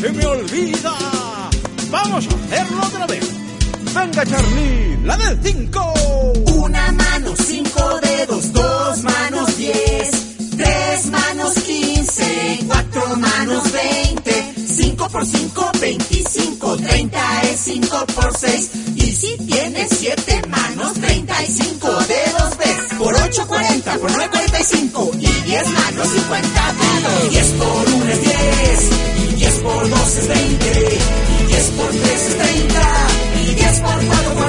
se me olvida. Vamos a hacerlo otra vez. Venga, Charlie, la del 5. Una mano, 5 dedos, 2 manos, 10, 3 manos, 15, 4 manos, 20, 5 por 5, 25, 30 es 5 por 6. Y si tienes 7 manos, 35 dedos ves. Por 8, 40, por 9, 45. Y 10 manos, 50 dedos. 10 por 1 es 10. Y 10 por 2 es 20. Y 10 por 3 es 30. Y 10 por 4,